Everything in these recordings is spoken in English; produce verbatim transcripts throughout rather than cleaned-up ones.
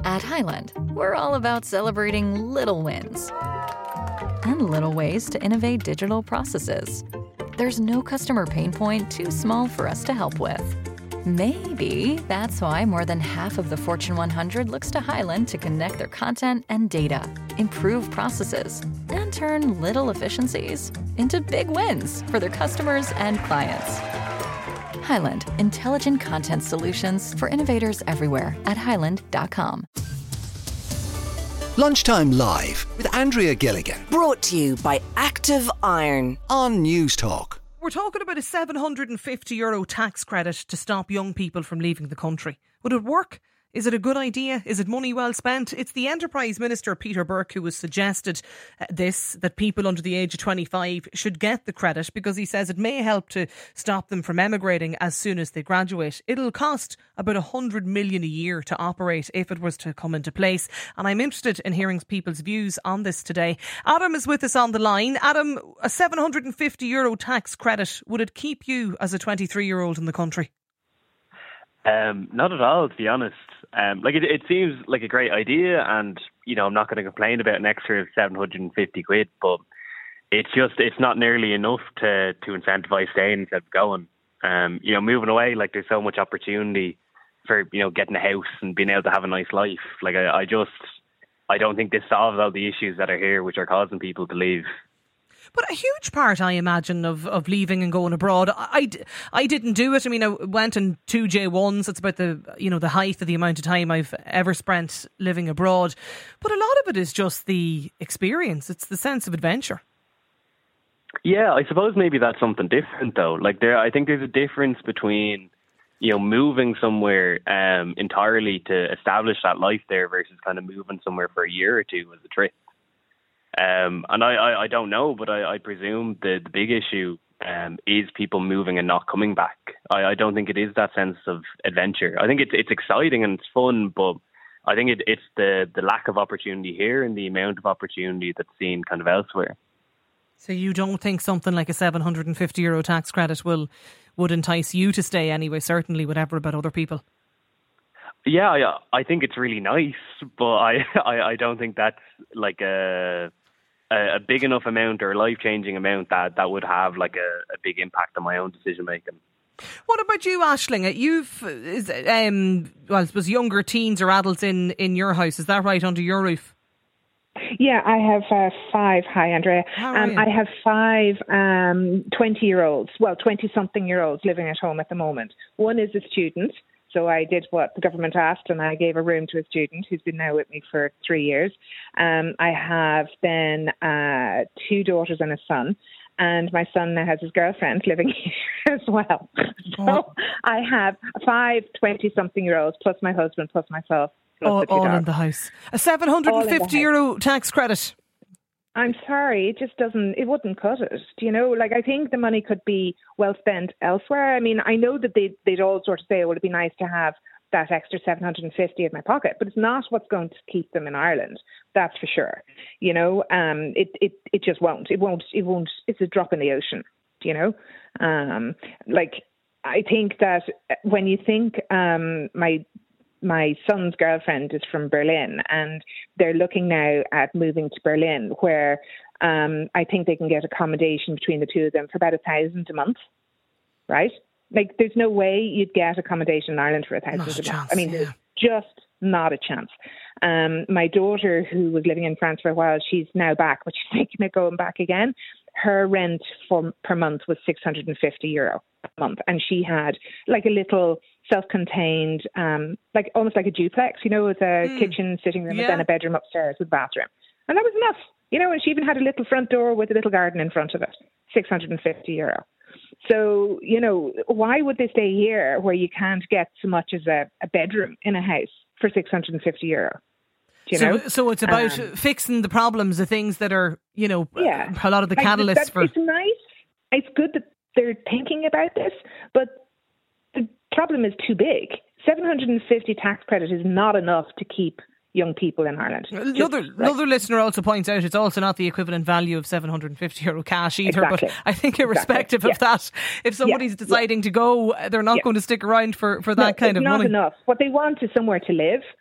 At Highland, we're all about celebrating little wins and little ways to innovate digital processes. There's no customer pain point too small for us to help with. Maybe that's why more than half of the Fortune one hundred looks to Highland to connect their content and data, improve processes, and turn little efficiencies into big wins for their customers and clients. Highland, intelligent content solutions for innovators everywhere at highland dot com. Lunchtime Live with Andrea Gilligan. Brought to you by Active Iron On News Talk. We're talking about a seven hundred fifty euro tax credit to stop young people from leaving the country. Would it work? Is it a good idea? Is it money well spent? It's the Enterprise Minister, Peter Burke, who has suggested uh, this, that people under the age of twenty-five should get the credit because he says it may help to stop them from emigrating as soon as they graduate. It'll cost about one hundred million a year to operate if it was to come into place. And I'm interested in hearing people's views on this today. Adam is with us on the line. Adam, a seven hundred fifty euro tax credit, would it keep you as a twenty-three-year-old in the country? Um, not at all, to be honest. Um, like it, it seems like a great idea, and you know I'm not going to complain about an extra seven hundred fifty quid, but it's just it's not nearly enough to to incentivise staying instead of going. Um, you know, moving away, like there's so much opportunity for you know getting a house and being able to have a nice life. Like I, I just I don't think this solves all the issues that are here, which are causing people to leave. But a huge part, I imagine, of, of leaving and going abroad. I, I didn't do it. I mean, I went in two J ones. It's about the, you know, the height of the amount of time I've ever spent living abroad. But a lot of it is just the experience. It's the sense of adventure. Yeah, I suppose maybe that's something different, though. Like, there, I think there's a difference between, you know, moving somewhere um, entirely to establish that life there versus kind of moving somewhere for a year or two as a trip. Um, and I, I, I don't know, but I, I presume the, the big issue um, is people moving and not coming back. I, I don't think it is that sense of adventure. I think it's it's exciting and it's fun, but I think it, it's the, the lack of opportunity here and the amount of opportunity that's seen kind of elsewhere. So you don't think something like a seven hundred fifty euro tax credit will would entice you to stay anyway, certainly, whatever about other people? Yeah, I, I think it's really nice, but I, I, I don't think that's like a... a big enough amount or a life-changing amount that, that would have like a, a big impact on my own decision-making. What about you, Aisling? You've, is, um, well, I suppose younger teens or adults in, in your house, is that right, under your roof? Yeah, I have uh, five. Hi, Andrea. Um, I have five um, twenty-year-olds, well, twenty-something-year-olds living at home at the moment. One is a student. So I did what the government asked and I gave a room to a student who's been now with me for three years. Um, I have then uh, two daughters and a son. And my son now has his girlfriend living here as well. So I have five twenty-something-year-olds plus my husband plus myself. Plus all the two all dogs. in the house. A seven hundred fifty euro tax credit. I'm sorry, it just doesn't, it wouldn't cut it. Do you know, like I think the money could be well spent elsewhere. I mean, I know that they'd, they'd all sort of say, oh, would it be nice to have that extra seven hundred fifty in my pocket, but it's not what's going to keep them in Ireland. That's for sure. You know, um, it, it, it just won't, it won't, it won't, it's a drop in the ocean, you know? Um, like, I think that when you think, um, my, my son's girlfriend is from Berlin and they're looking now at moving to Berlin where um, I think they can get accommodation between the two of them for about a thousand a month, right? Like there's no way you'd get accommodation in Ireland for a thousand a month. Chance, I mean, yeah. there's just not a chance. Um, my daughter, who was living in France for a while, she's now back, but she's thinking of going back again. Her rent for, per month was six hundred fifty euro a month. And she had like a little self-contained, um, like almost like a duplex, you know, with a mm. kitchen, sitting room, yeah. and then a bedroom upstairs with a bathroom. And that was enough, you know, and she even had a little front door with a little garden in front of it, six hundred fifty euro. So, you know, why would they stay here where you can't get so much as a, a bedroom in a house for six hundred fifty euro? Do you so, know? so it's about um, fixing the problems, the things that are, you know, yeah. a lot of the catalysts like that, for... It's nice. It's good that they're thinking about this, but the problem is too big. seven hundred fifty tax credit is not enough to keep young people in Ireland. Another, Just, another like, listener also points out it's also not the equivalent value of seven hundred fifty euro cash either. Exactly. But I think irrespective exactly. of yeah. that, if somebody's yeah. deciding yeah. to go, they're not yeah. going to stick around for, for that no, kind it's of not money. enough. What they want is somewhere to live.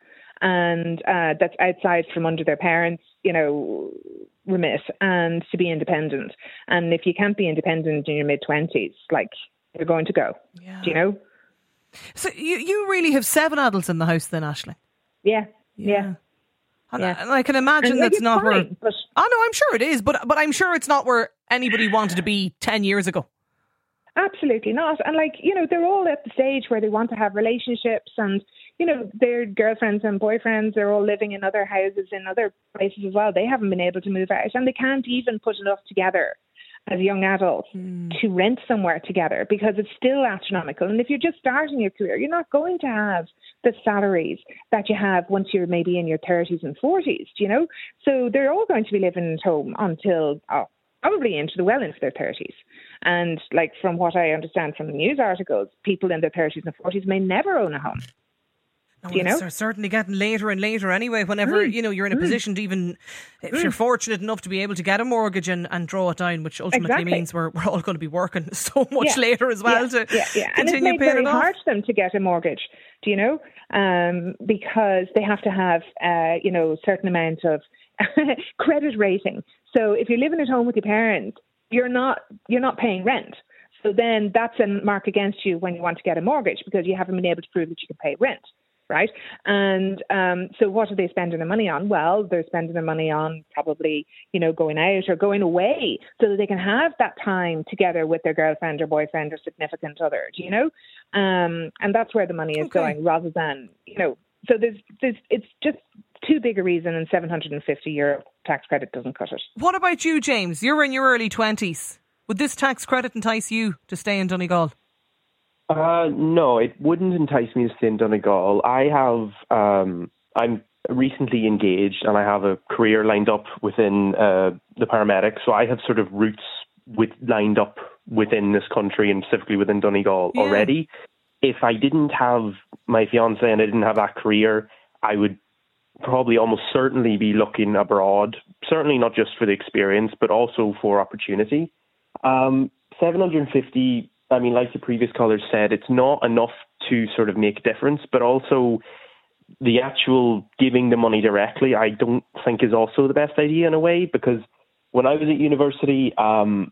and uh, that's outside from under their parents, you know, remit, and to be independent. And if you can't be independent in your mid-twenties, like, you're going to go. Yeah. Do you know? So you, you really have seven adults in the house then, Aisling? Yeah, yeah. And, yeah. and I can imagine and, like, that's not fine, where... But, oh, no, I'm sure it is, but but I'm sure it's not where anybody wanted to be ten years ago. Absolutely not. And, like, you know, they're all at the stage where they want to have relationships, and, you know, their girlfriends and boyfriends are all living in other houses in other places as well. They haven't been able to move out, and they can't even put enough together as young adults mm. to rent somewhere together, because it's still astronomical. And if you're just starting your career, you're not going to have the salaries that you have once you're maybe in your thirties and forties, you know? So they're all going to be living at home until oh, probably into the well into their thirties. And, like, from what I understand from the news articles, people in their thirties and forties may never own a home. No, Do you know? It's certainly getting later and later anyway, whenever, mm. you know, you're in a mm. position to even, if mm. you're fortunate enough to be able to get a mortgage and, and draw it down, which ultimately exactly. means we're we're all going to be working so much yeah. later as well yeah. to yeah. Yeah. continue and it's made paying very it off. hard for them to get a mortgage, do you know? Um, because they have to have, uh, you know, a certain amount of credit rating. So if you're living at home with your parents, you're not you're not paying rent. So then that's a mark against you when you want to get a mortgage, because you haven't been able to prove that you can pay rent, right? And um, so what are they spending their money on? Well, they're spending their money on probably, you know, going out or going away so that they can have that time together with their girlfriend or boyfriend or significant other, do you know? Um, and that's where the money is okay. going, rather than, you know, so there's, there's, it's just too big a reason, and seven hundred fifty euro tax credit doesn't cut it. What about you, James? You're in your early twenties. Would this tax credit entice you to stay in Donegal? Uh, no, it wouldn't entice me to stay in Donegal. I have, um, I'm recently engaged, and I have a career lined up within uh, the paramedics. So I have sort of roots with lined up within this country, and specifically within Donegal yeah. already. If I didn't have my fiance and I didn't have that career, I would probably almost certainly be looking abroad. Certainly not just for the experience, but also for opportunity. Um, seven hundred fifty, I mean, like the previous caller said, it's not enough to sort of make a difference, but also the actual giving the money directly, I don't think is also the best idea in a way, because when I was at university, um,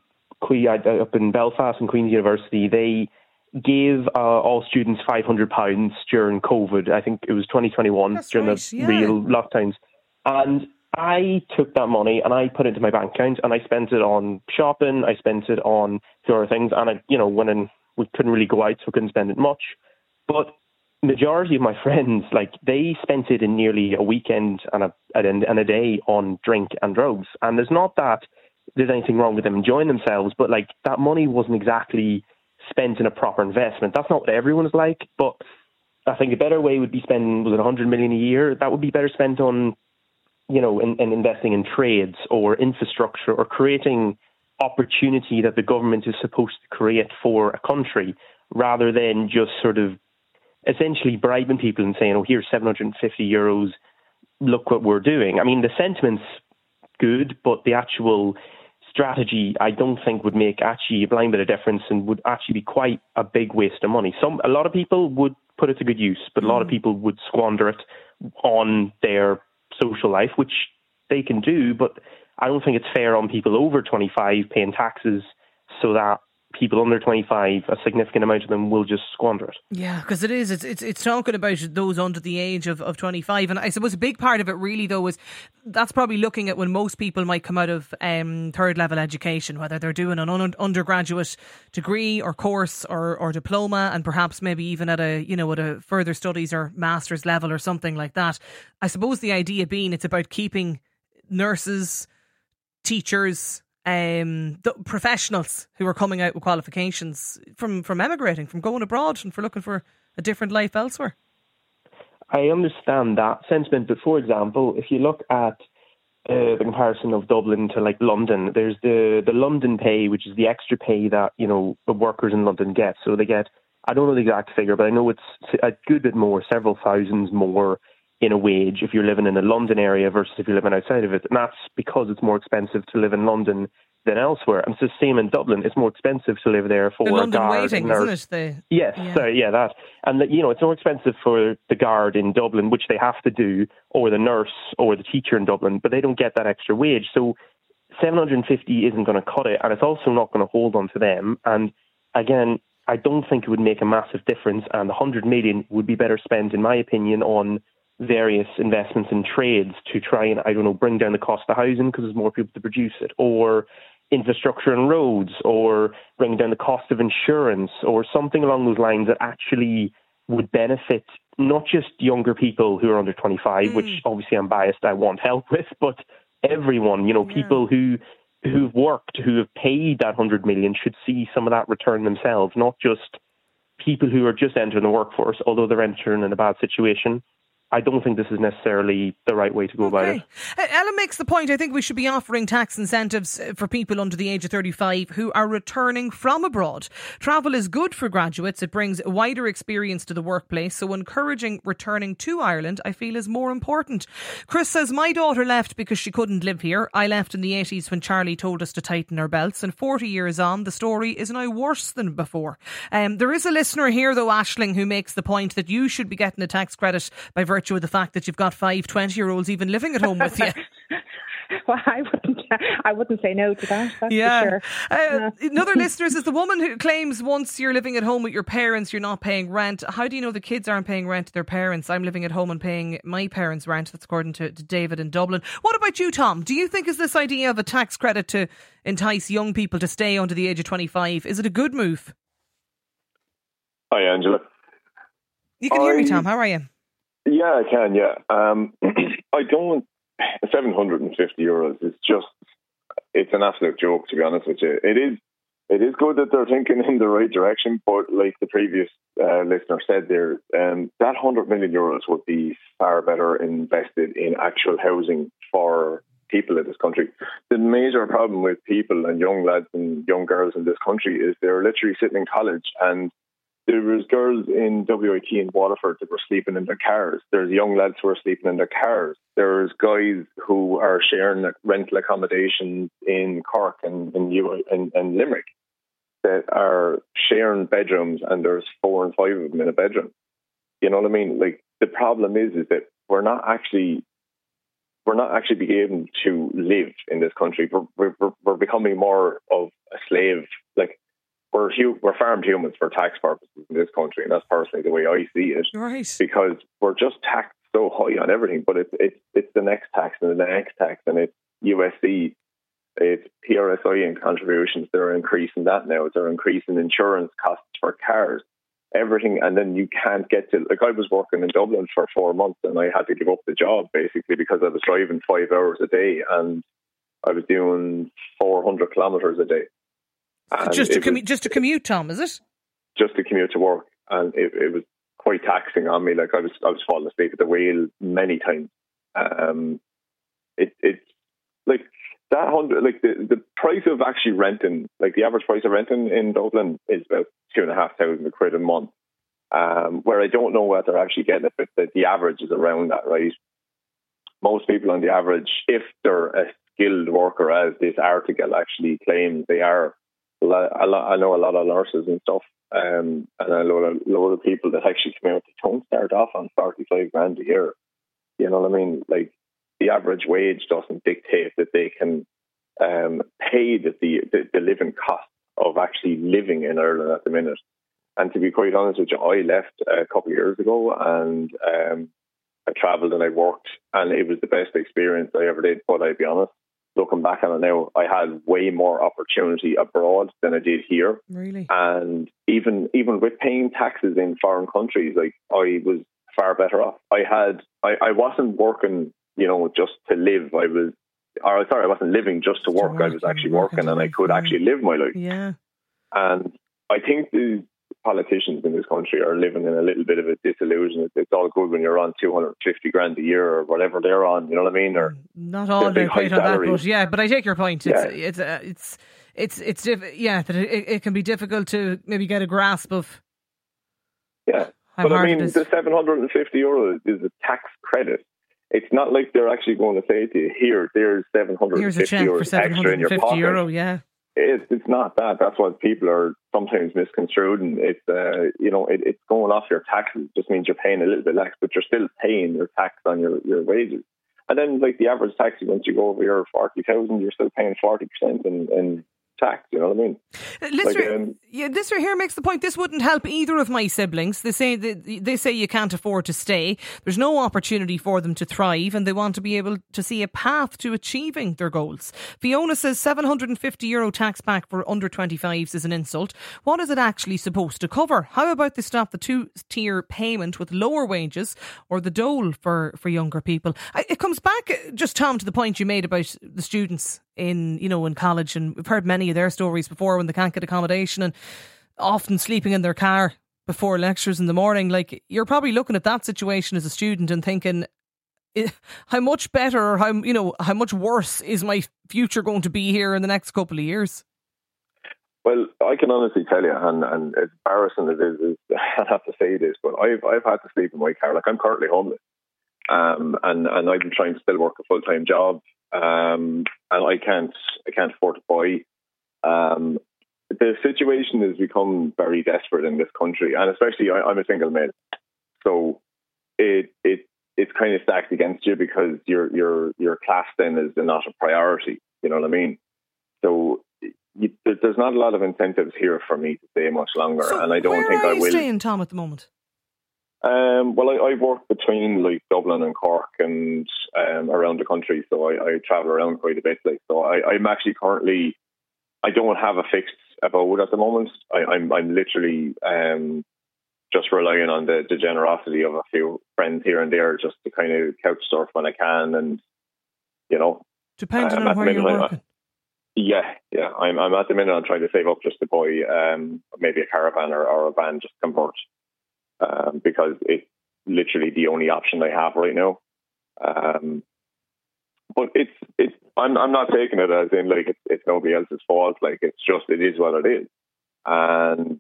up in Belfast and Queen's University, they gave uh, all students five hundred pounds during COVID. I think it was twenty twenty-one, That's during right, the yeah. real lockdowns. And I took that money and I put it into my bank account, and I spent it on shopping. I spent it on other things, and I, you know, when in, we couldn't really go out, so couldn't spend it much. But majority of my friends, like, they spent it in nearly a weekend and a and a day on drink and drugs. And there's not that there's anything wrong with them enjoying themselves, but, like, that money wasn't exactly spent in a proper investment. That's not what everyone's like, but I think a better way would be spending, was it one hundred million a year? That would be better spent on, you know, in, in investing in trades or infrastructure, or creating opportunity that the government is supposed to create for a country, rather than just sort of essentially bribing people and saying, oh, here's seven hundred fifty euros, look what we're doing. I mean, the sentiment's good, but the actual strategy, I don't think would make actually a blind bit of difference, and would actually be quite a big waste of money. Some, a lot of people would put it to good use, but a lot of people would squander it on their social life, which they can do, but I don't think it's fair on people over twenty-five paying taxes, so that people under twenty-five, a significant amount of them, will just squander it. Yeah, because it is. It's, it's it's talking about those under the age of, of twenty-five. And I suppose a big part of it really, though, is that's probably looking at when most people might come out of um, third level education, whether they're doing an un- undergraduate degree or course or, or diploma, and perhaps maybe even at a, you know, at a further studies or master's level or something like that. I suppose the idea being it's about keeping nurses, teachers, Um, the professionals who are coming out with qualifications from, from emigrating, from going abroad, and for looking for a different life elsewhere. I understand that sentiment, but for example, if you look at uh, the comparison of Dublin to, like, London, there's the, the London pay, which is the extra pay that, you know, the workers in London get. So they get, I don't know the exact figure, but I know it's a good bit more, several thousands more in a wage if you're living in a London area versus if you're living outside of it. And that's because it's more expensive to live in London than elsewhere. And it's the same in Dublin. It's more expensive to live there for the London a guard. waiting, isn't it? The, yes, yeah. sorry, yeah, that. And, the, you know, it's more expensive for the guard in Dublin, which they have to do, or the nurse or the teacher in Dublin, but they don't get that extra wage. So seven hundred fifty isn't going to cut it, and it's also not going to hold on to them. And again, I don't think it would make a massive difference, and one hundred million would be better spent, in my opinion, on various investments in trades to try and, I don't know, bring down the cost of housing because there's more people to produce it, or infrastructure and roads, or bring down the cost of insurance, or something along those lines that actually would benefit not just younger people who are under twenty-five, mm. which obviously I'm biased, I want help with, but everyone, you know, yeah. people who, who've worked, who have paid that one hundred million should see some of that return themselves, not just people who are just entering the workforce, although they're entering in a bad situation. I don't think this is necessarily the right way to go okay. about it. Uh, Ellen makes the point, I think we should be offering tax incentives for people under the age of thirty-five who are returning from abroad. Travel is good for graduates. It brings wider experience to the workplace. So encouraging returning to Ireland, I feel, is more important. Chris says, my daughter left because she couldn't live here. I left in the eighties when Charlie told us to tighten our belts. And forty years on, the story is now worse than before. Um, there is a listener here, though, Aisling, who makes the point that you should be getting a tax credit by virtue with the fact that you've got five twenty-year-olds even living at home with you. Well, I wouldn't, I wouldn't say no to that, that's yeah. for sure. Uh, yeah. Another listener is the woman who claims once you're living at home with your parents, you're not paying rent. How do you know the kids aren't paying rent to their parents? I'm living at home and paying my parents' rent. That's according to, to David in Dublin. What about you, Tom? Do you think is this idea of a tax credit to entice young people to stay under the age of twenty-five, is it a good move? Hi, Angela. You can I... hear me, Tom. How are you? Yeah, I can, yeah. Um, I don't, seven hundred fifty euros is just, it's an absolute joke, to be honest with you. It is it is good that they're thinking in the right direction, but like the previous uh, listener said there, um, that one hundred million euros would be far better invested in actual housing for people in this country. The major problem with people and young lads and young girls in this country is they're literally sitting in college, and there was girls in W I T in Waterford that were sleeping in their cars. There's young lads who are sleeping in their cars. There's guys who are sharing rental accommodation in Cork and in, in, in Limerick that are sharing bedrooms, and there's four and five of them in a bedroom. You know what I mean? Like, the problem is, is that we're not actually we're not actually being able to live in this country. We're we're, we're becoming more of a slave. Like, We're hu- we're farmed humans for tax purposes in this country, and that's personally the way I see it. Right. Because we're just taxed so high on everything, but it's it's it's the next tax and the next tax, and it's U S C, it's P R S I and contributions. They're increasing that now. They're increasing insurance costs for cars, everything, and then you can't get to. Like, I was working in Dublin for four months, and I had to give up the job basically because I was driving five hours a day, and I was doing four hundred kilometres a day. And just to commute, just to commute, Tom, is it? Just to commute to work, and it, it was quite taxing on me. Like, I was, I was falling asleep at the wheel many times. Um, it, it's like that hundred, like the, the price of actually renting, like the average price of renting in Dublin is about two and a half thousand quid a month. Um, where I don't know what they're actually getting it, but the, the average is around that, right? Most people on the average, if they're a skilled worker, as this article actually claims they are. I know a lot of nurses and stuff, um, and I know a lot of people that actually come out. They don't start off on thirty-five grand a year. You know what I mean? Like, the average wage doesn't dictate that they can um, pay the, the the living cost of actually living in Ireland at the minute. And to be quite honest with you, I left a couple of years ago, and um, I travelled and I worked, and it was the best experience I ever did. But I'll be honest, looking back on it now, I had way more opportunity abroad than I did here. Really? And even even with paying taxes in foreign countries, like, I was far better off. I had I, I wasn't working, you know, just to live. I was or sorry, I wasn't living just to work. To work I was actually working, working and I could actually live my life. Yeah. And I think the politicians in this country are living in a little bit of a disillusion. It's, it's all good when you're on two hundred fifty grand a year or whatever they're on, you know what I mean? Or not all they're quite on that, but yeah, but I take your point. It's, yeah. it's, uh, it's, it's, it's, diff- yeah, that it, it can be difficult to maybe get a grasp of yeah. How but I hard mean, it is. the seven hundred fifty euro is a tax credit. It's not like they're actually going to say to you, here, there's seven hundred fifty Here's a check euros for seven extra in your hundred fifty pocket. euro, yeah. It, it's not that. That's what people are sometimes misconstrued. And it's, uh, you know, it, it's going off your taxes. It just means you're paying a little bit less, but you're still paying your tax on your, your wages. And then, like, the average tax, once you go over your forty thousand, you're still paying forty percent in, in tax, you know what I mean? Listener, like, um, yeah, listener here makes the point this wouldn't help either of my siblings. They say they, they say you can't afford to stay. There's no opportunity for them to thrive, and they want to be able to see a path to achieving their goals. Fiona says seven hundred fifty euro tax back for under twenty-fives is an insult. What is it actually supposed to cover? How about they stop the two-tier payment with lower wages, or the dole for, for younger people? I, it comes back, just Tom, to the point you made about the students in, you know, in college, and we've heard many of their stories before when they can't get accommodation and often sleeping in their car before lectures in the morning. Like, you're probably looking at that situation as a student and thinking, how much better, or how, you know, how much worse is my future going to be here in the next couple of years? Well, I can honestly tell you, and, and as embarrassing as it is, I have to say this, but I've I've had to sleep in my car. Like, I'm currently homeless, um, and and I'm trying to still work a full time job. Um, and I can't, I can't afford to buy. Um, the situation has become very desperate in this country, and especially I, I'm a single male, so it it it's kind of stacked against you because your your your class then is not a priority. You know what I mean? So you, there's not a lot of incentives here for me to stay much longer, So and I don't where think are I you will. staying, Tom, at the moment? Um, well, I, I work between like Dublin and Cork and um, around the country, so I, I travel around quite a bit. Like, so I, I'm actually currently, I don't have a fixed abode at the moment. I, I'm I'm literally um, just relying on the, the generosity of a few friends here and there, just to kind of couch surf when I can, and you know, Depending um, on where you're I'm- working. Yeah, yeah. I'm I'm at the minute I'm trying to save up just to buy um, maybe a caravan or, or a van, just to convert. Um, because it's literally the only option I have right now. Um, but it's it's I'm I'm not taking it as in like it's, it's nobody else's fault. Like, it's just, it is what it is. And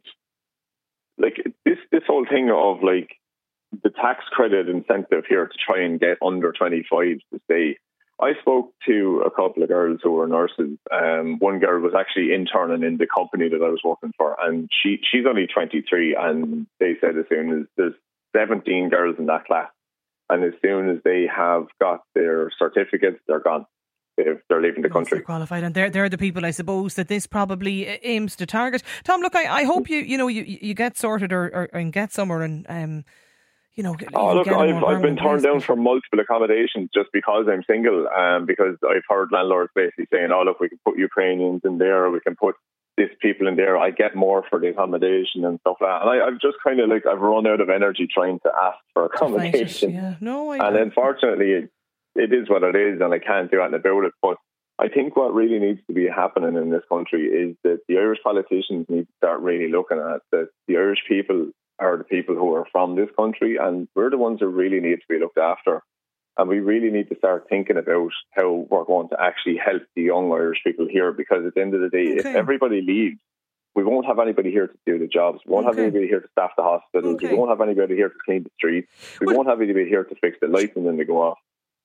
like this this whole thing of like the tax credit incentive here to try and get under twenty-fives to stay. I spoke to a couple of girls who were nurses. Um, one girl was actually interning in the company that I was working for, and she she's only twenty-three, and they said as soon as there's seventeen girls in that class, and as soon as they have got their certificates, they're gone. They've, they're leaving the Yes, country. they're qualified, and they're they're the people, I suppose, that this probably aims to target. Tom, look, I, I hope you you know you, you get sorted or, or and get somewhere, and um, you know. Oh, look, get a I've more I've been permanent turned place, down but- for multiple accommodations just because I'm single. Um, because I've heard landlords basically saying, "Oh, look, we can put Ukrainians in there, or we can put this people in there. I get more for the accommodation and stuff like that." And I, I've just kind of like I've run out of energy trying to ask for to fight it, accommodation. Yeah, no, I And unfortunately, it, it is what it is, and I can't do anything about it. But I think what really needs to be happening in this country is that the Irish politicians need to start really looking at that the Irish people are the people who are from this country, and we're the ones who really need to be looked after. And we really need to start thinking about how we're going to actually help the young Irish people here, because at the end of the day, Okay. if everybody leaves, we won't have anybody here to do the jobs. We won't have Okay. anybody here to staff the hospitals. Okay. We won't have anybody here to clean the streets. We Well- won't have anybody here to fix the lights and then they go off.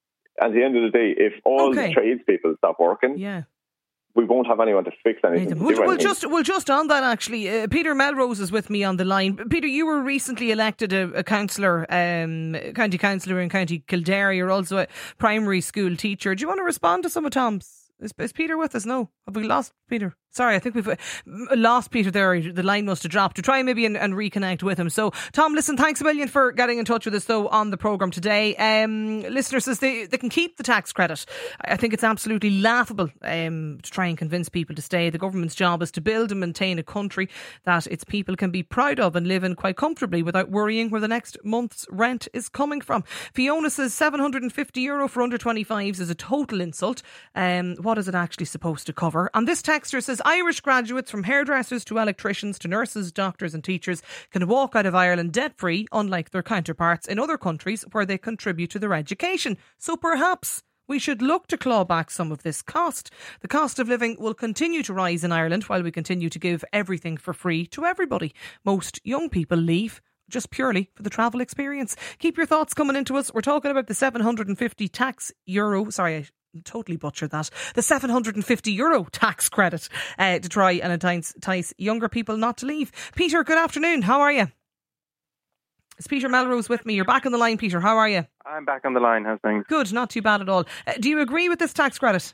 At the end of the day, if all Okay. the tradespeople stop working, yeah. we won't have anyone to fix anything. To We'll, do we'll anything. just we'll just on that actually. Uh, Peter Melrose is with me on the line. Peter, you were recently elected a, a councillor, um, county councillor in County Kildare. You're also a primary school teacher. Do you want to respond to some of Tom's? Is, is Peter with us? No, have we lost Peter? Sorry, I think we've uh, lost Peter there. The line must have dropped. To try maybe and, and reconnect with him. So, Tom, listen, thanks a million for getting in touch with us, though, on the programme today. Um, listener says they, they can keep the tax credit. I think it's absolutely laughable um, to try and convince people to stay. The government's job is to build and maintain a country that its people can be proud of and live in quite comfortably without worrying where the next month's rent is coming from. Fiona says seven hundred fifty euro for under twenty-fives is a total insult. Um, what is it actually supposed to cover? And this texter says Irish graduates, from hairdressers to electricians to nurses, doctors and teachers, can walk out of Ireland debt-free, unlike their counterparts in other countries where they contribute to their education. So perhaps we should look to claw back some of this cost. The cost of living will continue to rise in Ireland while we continue to give everything for free to everybody. Most young people leave just purely for the travel experience. Keep your thoughts coming into us. We're talking about the seven hundred fifty tax euro, sorry, I totally butchered that, the seven hundred fifty euro tax credit uh, to try and entice, entice younger people not to leave. Peter, good afternoon. How are you? It's Peter Melrose with me. You're back on the line, Peter. How are you? I'm back on the line. How's things? Good, not too bad at all. Uh, do you agree with this tax credit?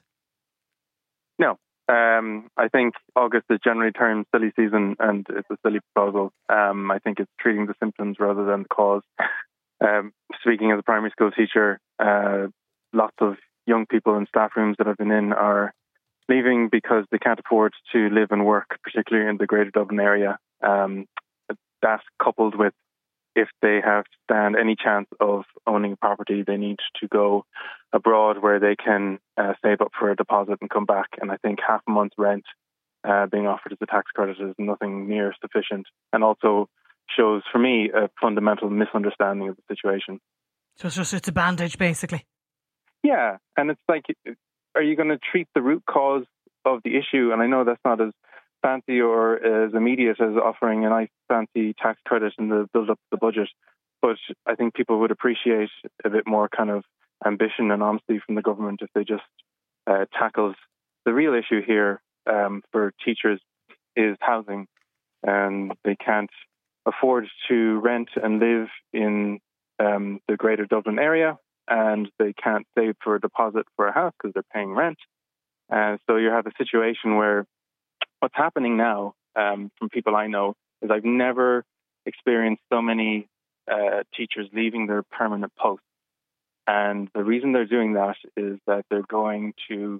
No. Um, I think August is generally termed silly season and it's a silly proposal. Um, I think it's treating the symptoms rather than the cause. Um, speaking as a primary school teacher, uh, lots of young people in staff rooms that I've been in are leaving because they can't afford to live and work, particularly in the Greater Dublin area. Um, that coupled with if they have to stand any chance of owning a property, they need to go abroad where they can uh, save up for a deposit and come back. And I think half a month's rent uh, being offered as a tax credit is nothing near sufficient, and also shows, for me, a fundamental misunderstanding of the situation. So it's just it's a bandage, basically. Yeah, and it's like, are you going to treat the root cause of the issue? And I know that's not as fancy or as immediate as offering a nice fancy tax credit in the build up of the budget, but I think people would appreciate a bit more kind of ambition and honesty from the government if they just uh, tackled the real issue here. Um, for teachers is housing, and they can't afford to rent and live in um, the Greater Dublin area, and they can't save for a deposit for a house because they're paying rent. And so you have a situation where what's happening now, um, from people I know, is I've never experienced so many uh, teachers leaving their permanent posts. And the reason they're doing that is that they're going to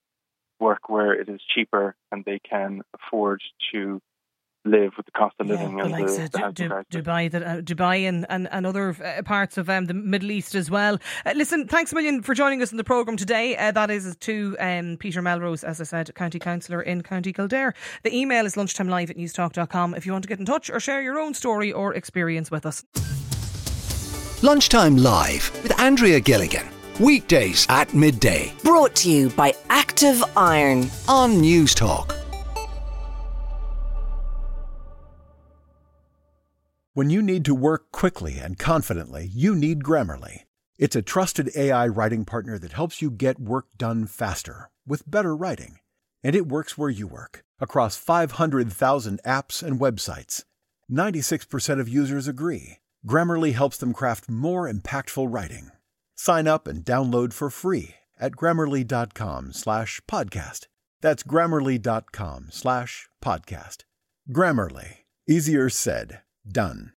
work where it is cheaper and they can afford to live with the cost of living. Yeah, and like the, the, the D- D- Dubai, the, uh, Dubai and, and, and other uh, parts of um, the Middle East as well. Uh, listen, thanks a million for joining us in the programme today. Uh, that is to um, Peter Melrose, as I said, County Councillor in County Kildare. The email is lunchtimelive at newstalk dot com if you want to get in touch or share your own story or experience with us. Lunchtime Live with Andrea Gilligan. Weekdays at midday. Brought to you by Active Iron on News Talk. When you need to work quickly and confidently, you need Grammarly. It's a trusted A I writing partner that helps you get work done faster with better writing. And it works where you work, across five hundred thousand apps and websites. ninety-six percent of users agree. Grammarly helps them craft more impactful writing. Sign up and download for free at grammarly.com slash podcast. That's grammarly.com slash podcast. Grammarly. Easier said, done.